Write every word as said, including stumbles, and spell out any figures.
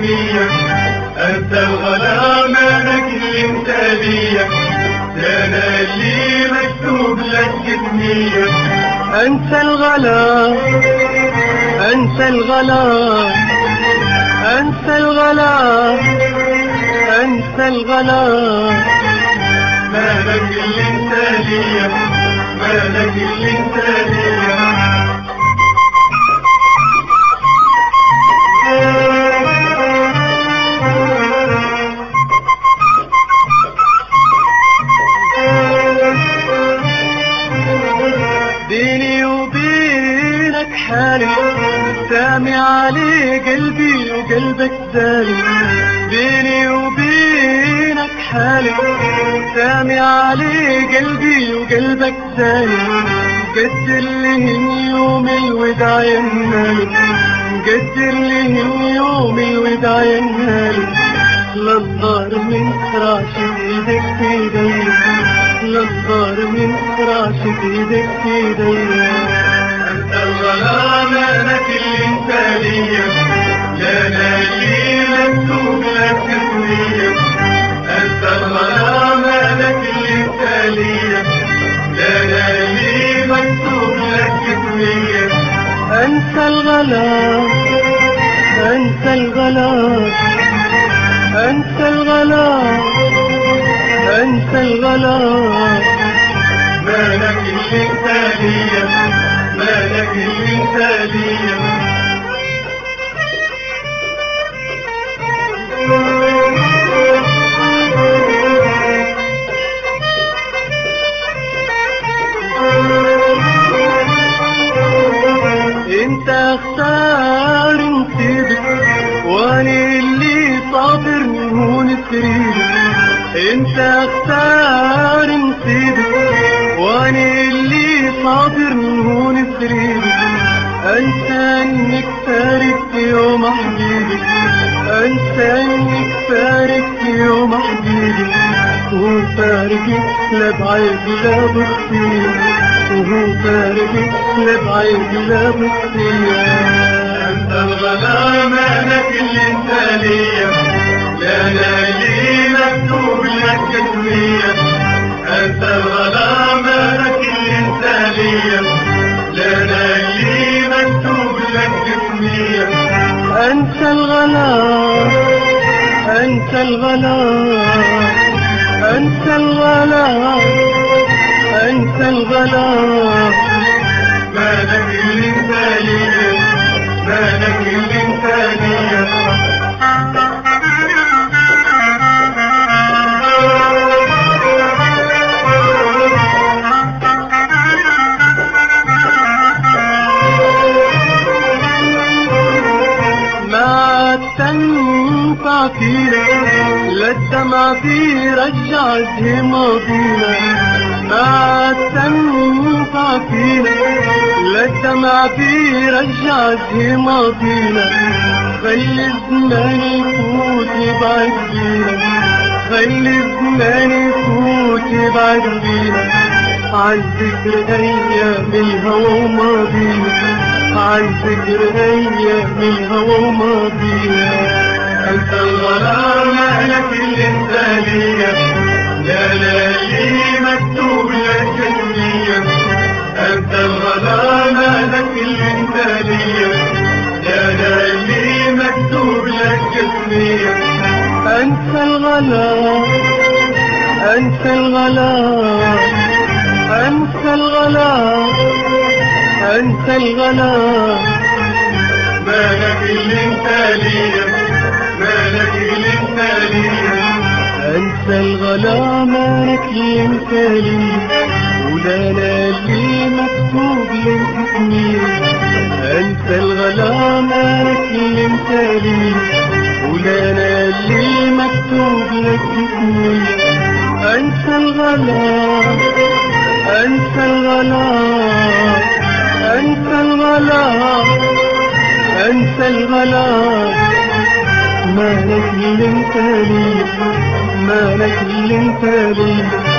اسمية، انت الغلا مالك اللي انت ليا، ده انا اللي مكتوب لك اسمية. انت الغلا انت الغلا انت الغلا انت الغلا، مالك اللي انت ليا، مالك اللي انت ليا. بيني وبينك حالي سامي علي قلبي وقلبك داري، بيني وبينك حالي سامي علي قلبي وقلبك داري، قدر لي يوم الوداع ينهالي، قدر لي يوم الوداع ينهالي، للطار من راشد ايدك في ايدي، للطار من راشد ايدك في ايدي. انت الغلا مالك اللي انت ليا، لا انا اللي مكتوب لك اسمية، انت الغلا مالك اللي انت ليا، لا انا اللي مكتوب لك اسمية. انت الغلا انت الغلا انت الغلا انت الغلا، مالك اللي انت ليا، مالك اللي انت ليا. انت اختار نسيبك وانا اللي صابر من هون تريدك، انت اختار نسيبك وانا اللي صابر من هون تريدك، انت انك فارقت يوم حبيبك، انت انك فارقت يوم حبيبك، وهو فارقك لا بعيد لا بخفيك، وهو فارقك لا بعيد لا بخفيك. انت الغلا مالك اللي انت ليا، لا انا اللي مكتوب لك اسمية، انت الغلا مالك اللي انت ليا، لا انا اللي مكتوب لك اسمية. انت الغلا انت الغلا انت الغلا انت الغلا، مالك اللي انت ليا، مالك اللي انت ليا. ما تنفع فينا لا الدمع في رجعته ماضينا، ما تنفع فينا لا الدمع في رجعته ماضينا، خلي الزمان يفوت يبعد بينا، خلي الزمان يفوت يبعد بينا، عن ذكر ايام الهوى وماضينا، عن ذكر ايام الهوى وماضينا. انت الغلا مالك اللي انت ليا، لا لا اللي مكتوب لك اسمية، انت الغلا مالك اللي انت ليا، لا لا اللي مكتوب لك اسمية. انت الغلا انت الغلا انت الغلا انت الغلا، مالك اللي انت ليا، مالك اللي انت ليا. انت الغلا مالك اللي انت ليا، ولا انا اللي مكتوب لك اسمية، انت الغلا مالك اللي انت ليا، ولا انا اللي مكتوب لك اسمية. انت الغلا انت الغلا انت الغلا انت الغلا، مالك اللي انت ليا، مالك اللي انت ليا.